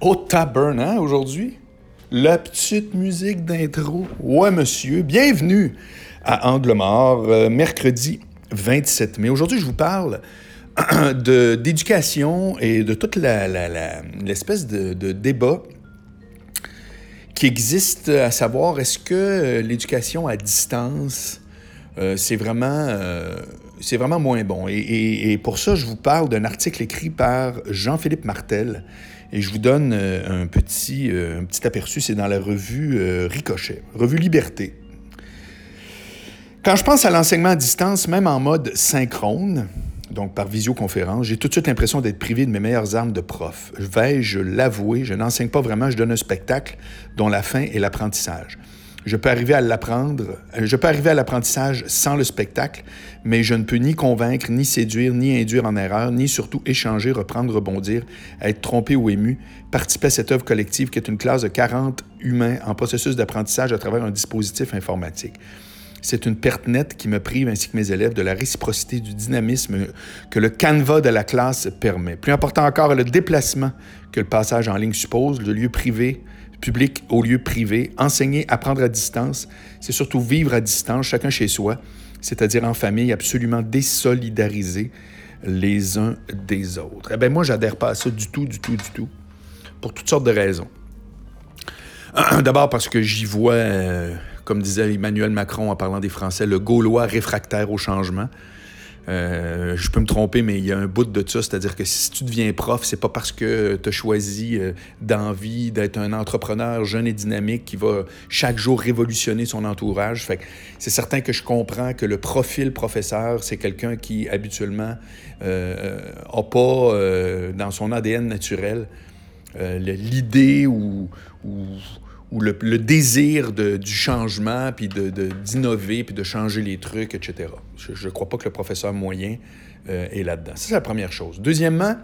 Au taburn, hein, aujourd'hui? La petite musique d'intro. Ouais, monsieur. Bienvenue à Angle mort, mercredi 27 mai. Aujourd'hui, je vous parle d'éducation et de toute l'espèce de débat qui existe, à savoir, est-ce que l'éducation à distance, c'est vraiment moins bon. Et pour ça, je vous parle d'un article écrit par Jean-Philippe Martel. Et je vous donne un petit aperçu, c'est dans la revue Ricochet, revue Liberté. Quand je pense à l'enseignement à distance, même en mode synchrone, donc par visioconférence, j'ai tout de suite l'impression d'être privé de mes meilleures armes de prof. Vais-je l'avouer, je n'enseigne pas vraiment, je donne un spectacle dont la fin est l'apprentissage. Je peux arriver à l'apprentissage sans le spectacle, mais je ne peux ni convaincre, ni séduire, ni induire en erreur, ni surtout échanger, reprendre, rebondir, être trompé ou ému, participer à cette œuvre collective qui est une classe de 40 humains en processus d'apprentissage à travers un dispositif informatique. C'est une perte nette qui me prive, ainsi que mes élèves, de la réciprocité, du dynamisme que le canevas de la classe permet. Plus important encore est le déplacement que le passage en ligne suppose, le lieu privé, public au lieu privé, enseigner, apprendre à distance, c'est surtout vivre à distance, chacun chez soi, c'est-à-dire en famille, absolument désolidarisés les uns des autres. Eh bien, moi, j'adhère pas à ça du tout, pour toutes sortes de raisons. D'abord parce que j'y vois, comme disait Emmanuel Macron en parlant des Français, le Gaulois réfractaire au changement. Je peux me tromper, mais il y a un bout de ça, c'est-à-dire que si tu deviens prof, c'est pas parce que tu as choisi d'envie d'être un entrepreneur jeune et dynamique qui va chaque jour révolutionner son entourage. Fait que c'est certain que je comprends que le profil professeur, c'est quelqu'un qui habituellement n'a pas dans son ADN naturel l'idée ou le désir du changement, puis d'innover, puis de changer les trucs, etc. Je ne crois pas que le professeur moyen est là-dedans. Ça, c'est la première chose. Deuxièmement,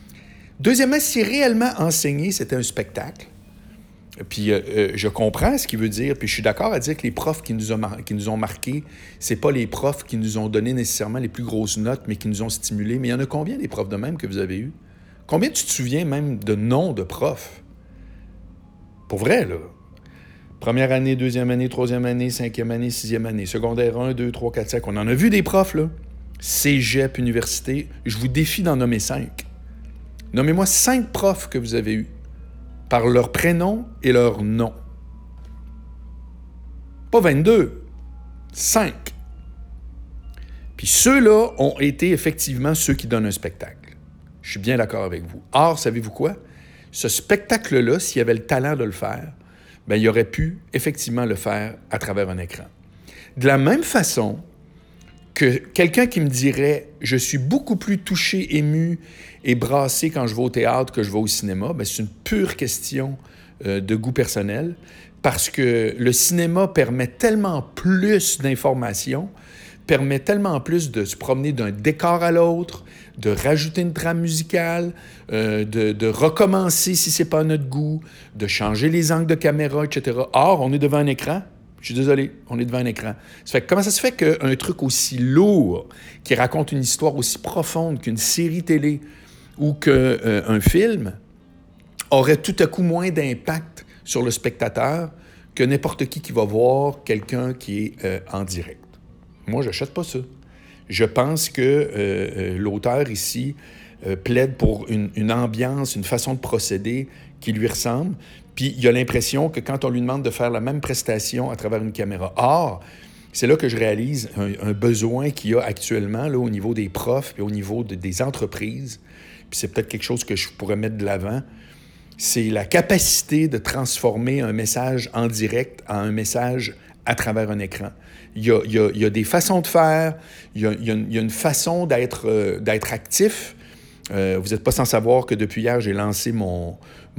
si réellement enseigner, c'était un spectacle, puis je comprends ce qu'il veut dire, puis je suis d'accord à dire que les profs qui nous ont marqués, c'est pas les profs qui nous ont donné nécessairement les plus grosses notes, mais qui nous ont stimulés. Mais il y en a combien des profs de même que vous avez eu? Combien tu te souviens même de noms de profs? Pour vrai, là. Première année, deuxième année, troisième année, cinquième année, sixième année, secondaire 1, 2, 3, 4, 5. On en a vu des profs, là. Cégep, université. Je vous défie d'en nommer 5. Nommez-moi 5 profs que vous avez eus, par leur prénom et leur nom. Pas 22, 5. Puis ceux-là ont été effectivement ceux qui donnent un spectacle. Je suis bien d'accord avec vous. Or, savez-vous quoi? Ce spectacle-là, s'il y avait le talent de le faire, bien, il aurait pu effectivement le faire à travers un écran. De la même façon que quelqu'un qui me dirait « je suis beaucoup plus touché, ému et brassé quand je vais au théâtre que je vais au cinéma », bien, c'est une pure question de goût personnel parce que le cinéma permet tellement plus d'informations, permet tellement plus de se promener d'un décor à l'autre, de rajouter une trame musicale, de recommencer si c'est pas à notre goût, de changer les angles de caméra, etc. Or, on est devant un écran. Je suis désolé, on est devant un écran. Ça fait que comment ça se fait qu'un truc aussi lourd, qui raconte une histoire aussi profonde qu'une série télé ou qu'un film, aurait tout à coup moins d'impact sur le spectateur que n'importe qui va voir quelqu'un qui est en direct? Moi, je n'achète pas ça. Je pense que l'auteur ici plaide pour une ambiance, une façon de procéder qui lui ressemble. Puis il a l'impression que quand on lui demande de faire la même prestation à travers une caméra. Or, c'est là que je réalise un besoin qu'il y a actuellement là, au niveau des profs et au niveau des entreprises. Puis c'est peut-être quelque chose que je pourrais mettre de l'avant. C'est la capacité de transformer un message en direct en un message à travers un écran. Il y a des façons de faire, il y a une façon d'être actif. Vous n'êtes pas sans savoir que depuis hier, j'ai lancé mon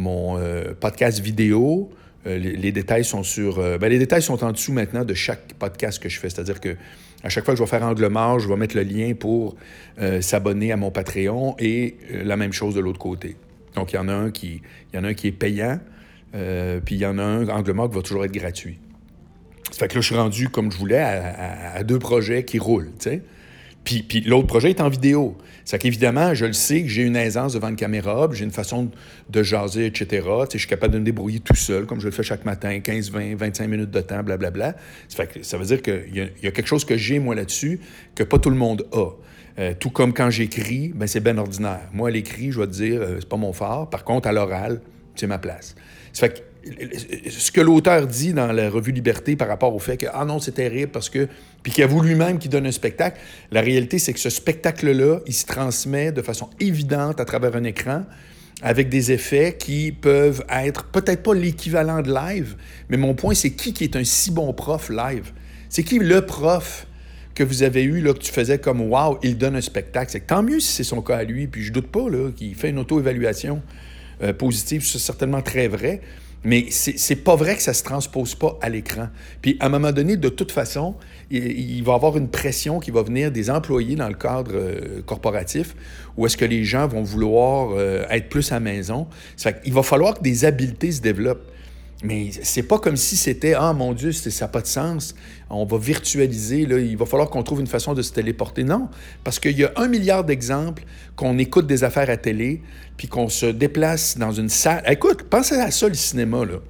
podcast vidéo. Les détails sont les détails sont en dessous maintenant de chaque podcast que je fais. C'est-à-dire que à chaque fois que je vais faire Angle mort, je vais mettre le lien pour s'abonner à mon Patreon et la même chose de l'autre côté. Donc, il y en a un qui est payant, puis il y en a un, Angle mort, qui va toujours être gratuit. Ça fait que là, je suis rendu, comme je voulais, à 2 projets qui roulent, tu sais. Puis l'autre projet est en vidéo. C'est qu'évidemment, je le sais que j'ai une aisance devant une caméra, puis j'ai une façon de jaser, etc. Tu sais, je suis capable de me débrouiller tout seul, comme je le fais chaque matin, 15, 20, 25 minutes de temps, blablabla. Ça veut dire qu'il y a quelque chose que j'ai, moi, là-dessus, que pas tout le monde a. Tout comme quand j'écris, ben c'est bien ordinaire. Moi, à l'écrit, je vais te dire, c'est pas mon fort. Par contre, à l'oral, c'est ma place. Ça fait que ce que l'auteur dit dans la revue Liberté par rapport au fait que « Ah non, c'est terrible parce que... » puis qu'il avoue lui-même qu'il donne un spectacle, la réalité, c'est que ce spectacle-là, il se transmet de façon évidente à travers un écran avec des effets qui peuvent être peut-être pas l'équivalent de live, mais mon point, c'est qui est un si bon prof live? C'est qui le prof que vous avez eu, là, que tu faisais comme « Wow, il donne un spectacle ». C'est que tant mieux si c'est son cas à lui, puis je doute pas là, qu'il fait une auto-évaluation positive, c'est certainement très vrai. Mais c'est pas vrai que ça se transpose pas à l'écran. Puis, à un moment donné, de toute façon, il va y avoir une pression qui va venir des employés dans le cadre corporatif où est-ce que les gens vont vouloir être plus à la maison. Ça fait qu'il va falloir que des habiletés se développent. Mais c'est pas comme si c'était « Ah, mon Dieu, ça n'a pas de sens. On va virtualiser. Là, il va falloir qu'on trouve une façon de se téléporter. » Non, parce qu'il y a 1 milliard d'exemples qu'on écoute des affaires à télé puis qu'on se déplace dans une salle. Écoute, pensez à ça, le cinéma, là.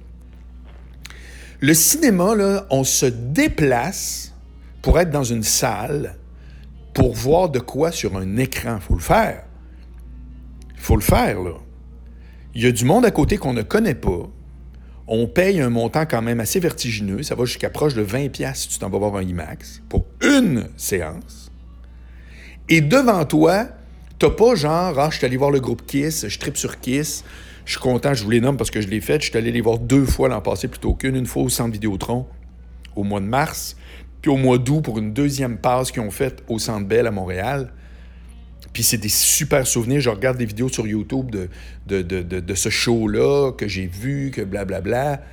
Le cinéma, là, on se déplace pour être dans une salle pour voir de quoi sur un écran. Il faut le faire. Il faut le faire, là. Il y a du monde à côté qu'on ne connaît pas. On paye un montant quand même assez vertigineux. Ça va jusqu'à proche de 20$ si tu t'en vas voir un IMAX pour une séance. Et devant toi, t'as pas genre « Ah, je suis allé voir le groupe Kiss, je trippe sur Kiss, je suis content, je vous les nomme parce que je l'ai fait. Je suis allé les voir 2 fois l'an passé plutôt qu'une. Une fois au Centre Vidéotron au mois de mars, puis au mois d'août pour une 2e passe qu'ils ont faite au Centre Bell à Montréal. Puis c'est des super souvenirs. Je regarde des vidéos sur YouTube de ce show-là que j'ai vu, que blablabla.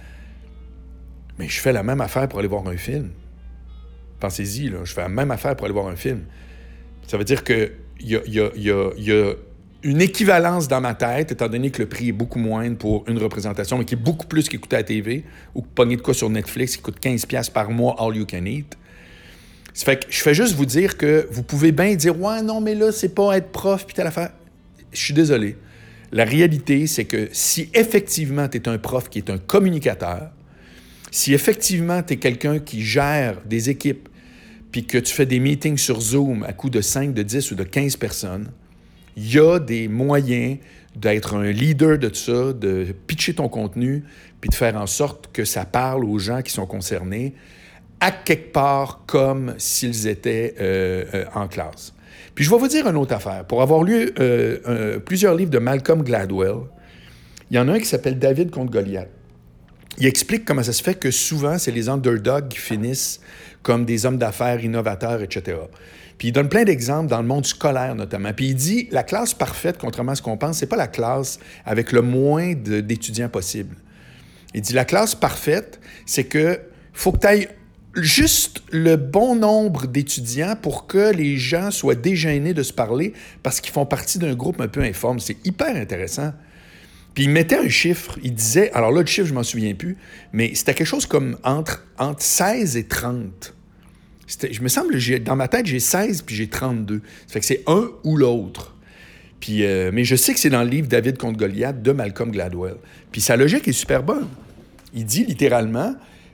Mais je fais la même affaire pour aller voir un film. Pensez-y, là. Je fais la même affaire pour aller voir un film. Ça veut dire qu'il y a une équivalence dans ma tête, étant donné que le prix est beaucoup moindre pour une représentation, mais qui est beaucoup plus qu'écouter à la TV, ou pogner de quoi sur Netflix qui coûte 15$ par mois, all you can eat. Ça fait que je fais juste vous dire que vous pouvez bien dire « Ouais, non, mais là, c'est pas être prof, puis telle affaire. » Je suis désolé. La réalité, c'est que si effectivement tu es un prof qui est un communicateur, si effectivement tu es quelqu'un qui gère des équipes, puis que tu fais des meetings sur Zoom à coût de 5, de 10 ou de 15 personnes, il y a des moyens d'être un leader de tout ça, de pitcher ton contenu, puis de faire en sorte que ça parle aux gens qui sont concernés, à quelque part comme s'ils étaient en classe. Puis je vais vous dire une autre affaire. Pour avoir lu plusieurs livres de Malcolm Gladwell, il y en a un qui s'appelle « David contre Goliath ». Il explique comment ça se fait que souvent, c'est les underdogs qui finissent comme des hommes d'affaires innovateurs, etc. Puis il donne plein d'exemples dans le monde scolaire notamment. Puis il dit, la classe parfaite, contrairement à ce qu'on pense, c'est pas la classe avec le moins d'étudiants possible. Il dit, la classe parfaite, c'est que faut que tu ailles juste le bon nombre d'étudiants pour que les gens soient dégênés de se parler parce qu'ils font partie d'un groupe un peu informe. C'est hyper intéressant. Puis il mettait un chiffre, il disait, alors là, le chiffre, je m'en souviens plus, mais c'était quelque chose comme entre 16 et 30. Je me semble, dans ma tête, j'ai 16 puis j'ai 32. Ça fait que c'est un ou l'autre. Puis, mais je sais que c'est dans le livre « David contre Goliath » de Malcolm Gladwell. Puis sa logique est super bonne. Il dit littéralement,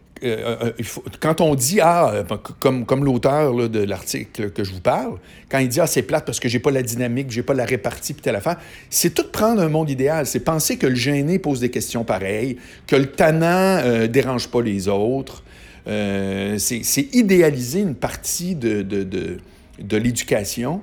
quand on dit, comme l'auteur là, de l'article que je vous parle, quand il dit, c'est plate parce que j'ai pas la dynamique, j'ai pas la répartie, puis telle affaire, c'est tout prendre un monde idéal. C'est penser que le gêné pose des questions pareilles, que le tannant dérange pas les autres. C'est idéaliser une partie de l'éducation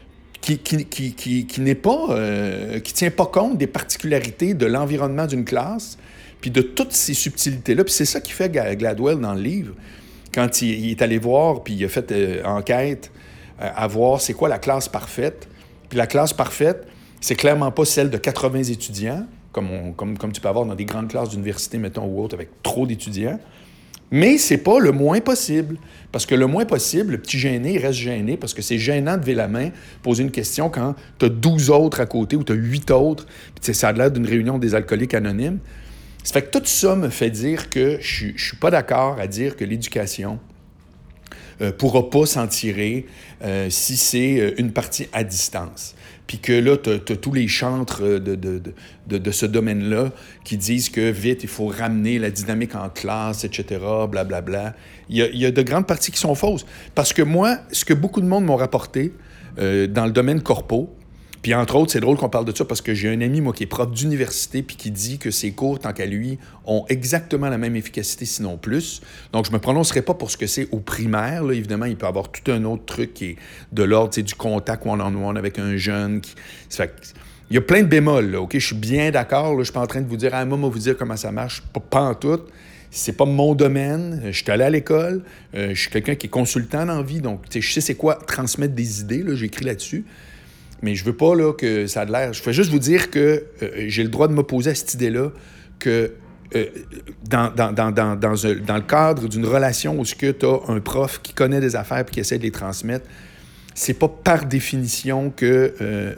qui n'est pas, qui tient pas compte des particularités de l'environnement d'une classe, puis de toutes ces subtilités-là. Puis c'est ça qui fait Gladwell dans le livre, quand il est allé voir, puis il a fait enquête à voir c'est quoi la classe parfaite. Puis la classe parfaite, c'est clairement pas celle de 80 étudiants, comme tu peux avoir dans des grandes classes d'université, mettons, ou autre, avec trop d'étudiants. Mais c'est pas le moins possible. Parce que le moins possible, le petit gêné, il reste gêné parce que c'est gênant de lever la main, poser une question quand tu as 12 autres à côté ou tu as 8 autres. Puis ça a l'air d'une réunion des alcooliques anonymes. Ça fait que tout ça me fait dire que je suis pas d'accord à dire que l'éducation ne pourra pas s'en tirer si c'est une partie à distance. Puis que là, tu as tous les chantres de ce domaine-là qui disent que vite, il faut ramener la dynamique en classe, etc., blablabla. Il y a de grandes parties qui sont fausses. Parce que moi, ce que beaucoup de monde m'ont rapporté dans le domaine corpo, puis entre autres, c'est drôle qu'on parle de ça parce que j'ai un ami, moi, qui est prof d'université puis qui dit que ses cours, tant qu'à lui, ont exactement la même efficacité, sinon plus. Donc, je me prononcerai pas pour ce que c'est au primaire. Là. Évidemment, il peut y avoir tout un autre truc qui est de l'ordre, du contact one-on-one avec un jeune. Ça fait que, il y a plein de bémols, là, OK? Je suis bien d'accord. Là, je suis pas en train de vous dire, ah, moi, vous dire comment ça marche. Pas en tout. C'est pas mon domaine. Je suis allé à l'école. Je suis quelqu'un qui est consultant dans la vie. Donc, je sais c'est quoi transmettre des idées. Là, j'ai écrit là-dessus. Mais je veux pas là, que ça a l'air... Je veux juste vous dire que j'ai le droit de m'opposer à cette idée-là que dans le cadre d'une relation où tu as un prof qui connaît des affaires et qui essaie de les transmettre, c'est pas par définition que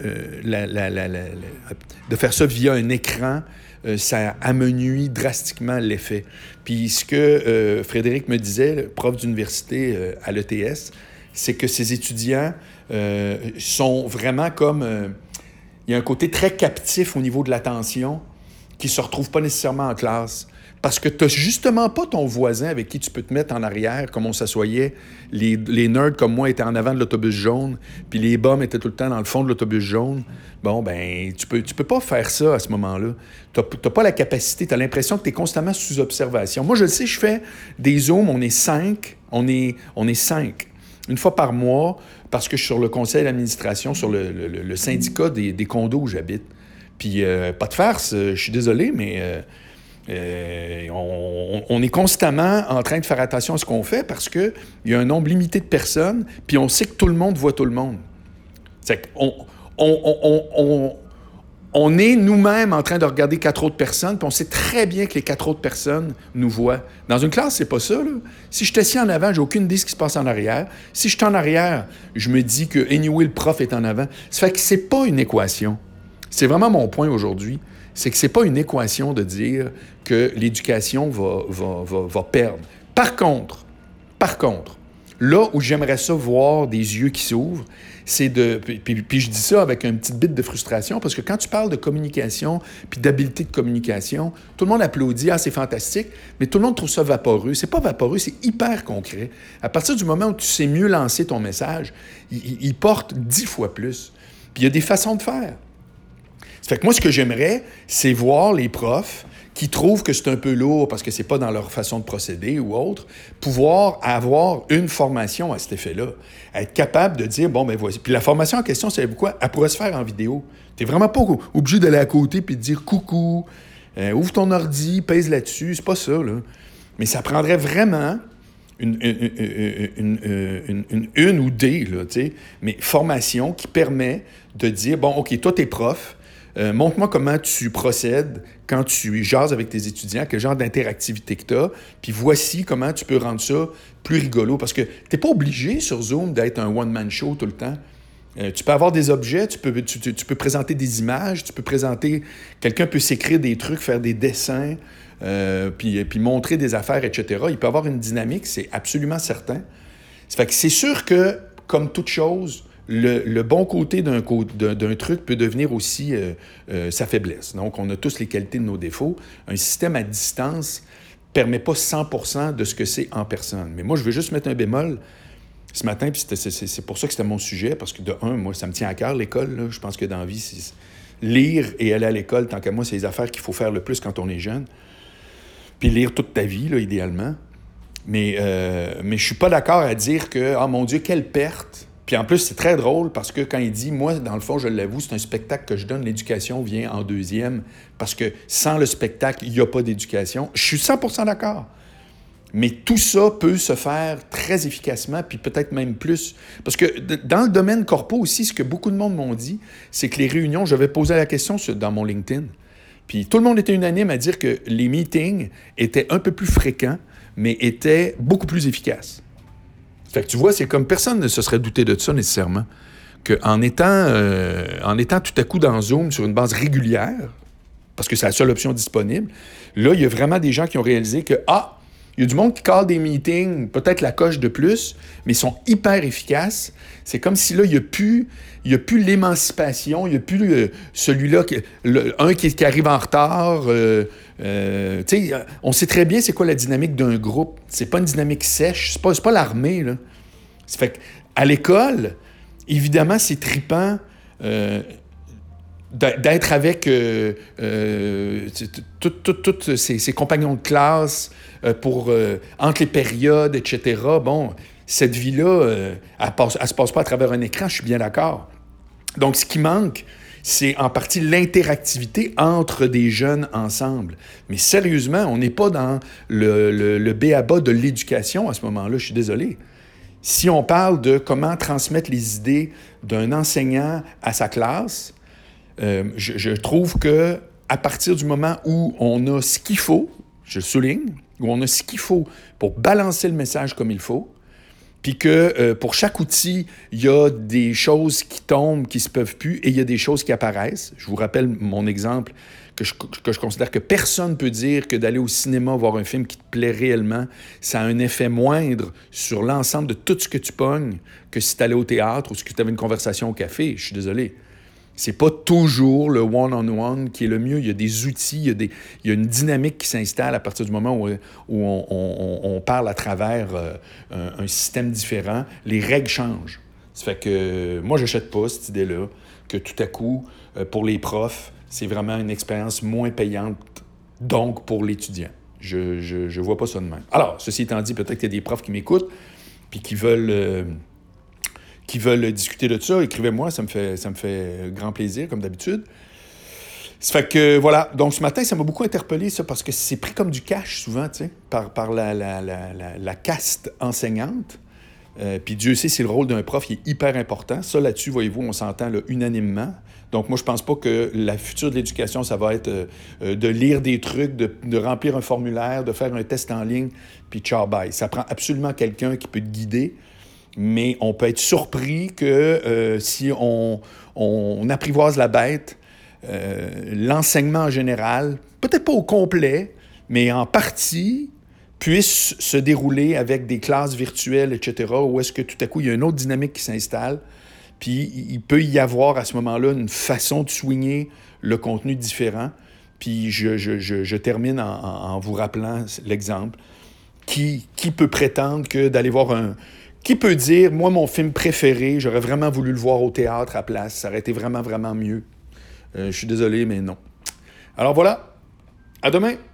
de faire ça via un écran, ça amenuise drastiquement l'effet. Puis ce que Frédéric me disait, le prof d'université à l'ETS, c'est que ces étudiants sont vraiment comme... il y a un côté très captif au niveau de l'attention qui ne se retrouve pas nécessairement en classe. Parce que tu n'as justement pas ton voisin avec qui tu peux te mettre en arrière, comme on s'assoyait. Les nerds comme moi étaient en avant de l'autobus jaune, puis les bums étaient tout le temps dans le fond de l'autobus jaune. Bon, ben, tu peux pas faire ça à ce moment-là. Tu n'as pas la capacité, tu as l'impression que tu es constamment sous observation. Moi, je le sais, je fais des Zooms, on est 5, on est 5. Une fois par mois, parce que je suis sur le conseil d'administration, sur le syndicat des condos où j'habite. Puis, pas de farce, je suis désolé, mais on est constamment en train de faire attention à ce qu'on fait parce qu'il y a un nombre limité de personnes, puis on sait que tout le monde voit tout le monde. C'est on est nous-mêmes en train de regarder 4 autres personnes, puis on sait très bien que les 4 autres personnes nous voient. Dans une classe, c'est pas ça, là. Si je suis assis en avant, j'ai aucune idée de ce qui se passe en arrière. Si je suis en arrière, je me dis que, anyway, le prof est en avant. Ça fait que c'est pas une équation. C'est vraiment mon point aujourd'hui. C'est que c'est pas une équation de dire que l'éducation va perdre. Par contre, là où j'aimerais ça voir des yeux qui s'ouvrent, c'est de... Puis je dis ça avec une petite bite de frustration, parce que quand tu parles de communication puis d'habileté de communication, tout le monde applaudit, « Ah, c'est fantastique », mais tout le monde trouve ça vaporeux. C'est pas vaporeux, c'est hyper concret. À partir du moment où tu sais mieux lancer ton message, il porte 10 fois plus. Puis il y a des façons de faire. Ça fait que moi, ce que j'aimerais, c'est voir les profs qui trouvent que c'est un peu lourd parce que c'est pas dans leur façon de procéder ou autre, pouvoir avoir une formation à cet effet-là. Être capable de dire, bon, ben voici. Puis la formation en question, savez-vous quoi? Elle pourrait se faire en vidéo. T'es vraiment pas obligé d'aller à côté puis de dire coucou, ouvre ton ordi, pèse là-dessus. C'est pas ça, là. Mais ça prendrait vraiment une ou des, là, tu sais, mais formation qui permet de dire, bon, OK, toi, t'es prof, montre-moi comment tu procèdes quand tu jases avec tes étudiants, quel genre d'interactivité que tu as, puis voici comment tu peux rendre ça plus rigolo. Parce que tu n'es pas obligé sur Zoom d'être un one-man show tout le temps. Tu peux avoir des objets, tu peux présenter des images, tu peux présenter... Quelqu'un peut s'écrire des trucs, faire des dessins, puis montrer des affaires, etc. Il peut avoir une dynamique, c'est absolument certain. Ça fait que c'est sûr que, comme toute chose... Le bon côté d'un truc peut devenir aussi sa faiblesse. Donc, on a tous les qualités de nos défauts. Un système à distance ne permet pas 100% de ce que c'est en personne. Mais moi, je veux juste mettre un bémol ce matin, puis c'est pour ça que c'était mon sujet, parce que de un, moi, ça me tient à cœur, l'école. Là. Je pense que dans la vie, c'est lire et aller à l'école, tant qu'à moi, c'est les affaires qu'il faut faire le plus quand on est jeune. Puis lire toute ta vie, là, idéalement. Mais je suis pas d'accord à dire que, ah mon Dieu, quelle perte! Puis en plus, c'est très drôle parce que quand il dit, moi, dans le fond, je l'avoue, c'est un spectacle que je donne, l'éducation vient en deuxième, parce que sans le spectacle, il n'y a pas d'éducation. Je suis 100% d'accord. Mais tout ça peut se faire très efficacement, puis peut-être même plus. Parce que dans le domaine corpo aussi, ce que beaucoup de monde m'ont dit, c'est que les réunions, j'avais posé la question dans mon LinkedIn, puis tout le monde était unanime à dire que les meetings étaient un peu plus fréquents, mais étaient beaucoup plus efficaces. Fait que tu vois, c'est comme personne ne se serait douté de ça nécessairement, qu'en étant tout à coup dans Zoom sur une base régulière, parce que c'est la seule option disponible, là, il y a vraiment des gens qui ont réalisé que, Il y a du monde qui call des meetings, peut-être la coche de plus, mais ils sont hyper efficaces. C'est comme si là, il n'y a plus l'émancipation, il n'y a plus celui-là, un qui arrive en retard. On sait très bien c'est quoi la dynamique d'un groupe. C'est pas une dynamique sèche, c'est pas l'armée, là. Ça fait qu'à l'école, évidemment, c'est trippant d'être avec tous ses compagnons de classe entre les périodes, etc. Bon, cette vie-là, elle se passe pas à travers un écran, je suis bien d'accord. Donc, ce qui manque, c'est en partie l'interactivité entre des jeunes ensemble. Mais sérieusement, on n'est pas dans le b.a.-ba de l'éducation à ce moment-là, je suis désolé. Si on parle de comment transmettre les idées d'un enseignant à sa classe, je trouve que à partir du moment où on a ce qu'il faut, je souligne, où on a ce qu'il faut pour balancer le message comme il faut, puis que pour chaque outil, il y a des choses qui tombent, qui se peuvent plus, et il y a des choses qui apparaissent. Je vous rappelle mon exemple que je considère que personne ne peut dire que d'aller au cinéma voir un film qui te plaît réellement, ça a un effet moindre sur l'ensemble de tout ce que tu pognes que si tu allais au théâtre ou si tu avais une conversation au café. Je suis désolé. C'est pas toujours le one-on-one qui est le mieux. Il y a des outils, il y a une dynamique qui s'installe à partir du moment où on parle à travers un système différent. Les règles changent. Ça fait que moi, j'achète pas cette idée-là, que tout à coup, pour les profs, c'est vraiment une expérience moins payante, donc pour l'étudiant. Je vois pas ça de même. Alors, ceci étant dit, peut-être qu'il y a des profs qui m'écoutent puis qui veulent discuter de ça, écrivez-moi, ça me fait grand plaisir, comme d'habitude. Ça fait que, voilà. Donc, ce matin, ça m'a beaucoup interpellé, ça, parce que c'est pris comme du cash, souvent, tu sais, par la caste enseignante. Puis Dieu sait, c'est le rôle d'un prof, il est hyper important. Ça, là-dessus, voyez-vous, on s'entend là, unanimement. Donc, moi, je pense pas que la future de l'éducation, ça va être de lire des trucs, de remplir un formulaire, de faire un test en ligne, puis ciao, bye. Ça prend absolument quelqu'un qui peut te guider. Mais on peut être surpris que si on apprivoise la bête, l'enseignement en général, peut-être pas au complet, mais en partie, puisse se dérouler avec des classes virtuelles, etc., où est-ce que tout à coup, il y a une autre dynamique qui s'installe, puis il peut y avoir à ce moment-là une façon de soigner le contenu différent. Puis je termine en vous rappelant l'exemple. Qui peut prétendre que d'aller voir Qui peut dire, moi, mon film préféré, j'aurais vraiment voulu le voir au théâtre à place, ça aurait été vraiment, vraiment mieux. Je suis désolé, mais non. Alors voilà, à demain!